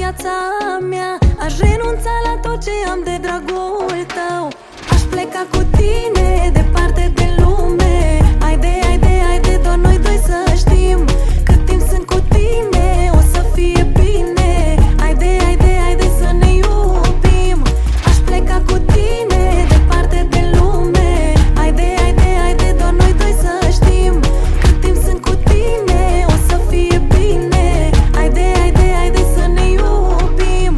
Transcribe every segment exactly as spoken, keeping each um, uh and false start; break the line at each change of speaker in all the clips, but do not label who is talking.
viața mea. Aș renunța la tot ce am de dragul tău. Aș pleca cu tine departe de lume. Haide, haide, haide, doar noi doi să știm. Cât timp sunt cu tine o să fie bine. Haide, haide, haide să ne iubim. Aș pleca cu tine departe de lume. Haide, haide, haide, doar noi doi să știm. Cât timp sunt cu tine o să fie bine. Haide, haide, haide să ne iubim.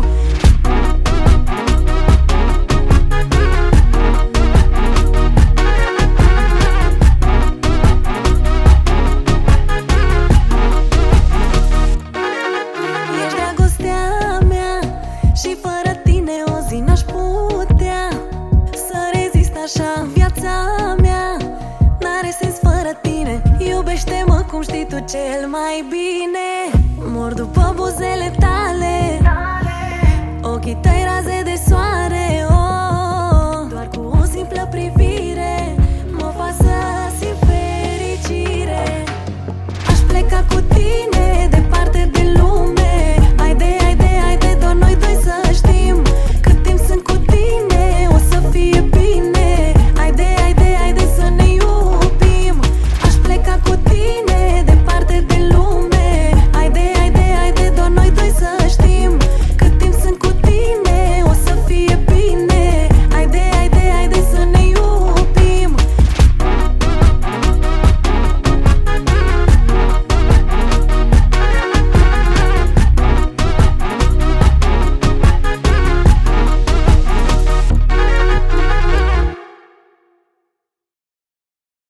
Ești dragostea mea și fără tine o zi n-aș putea să rezist așa viața mea. N-are sens fără tine. Iubește-mă cum știi tu cel mai bine. Mor după buzele tale. Ochii tăi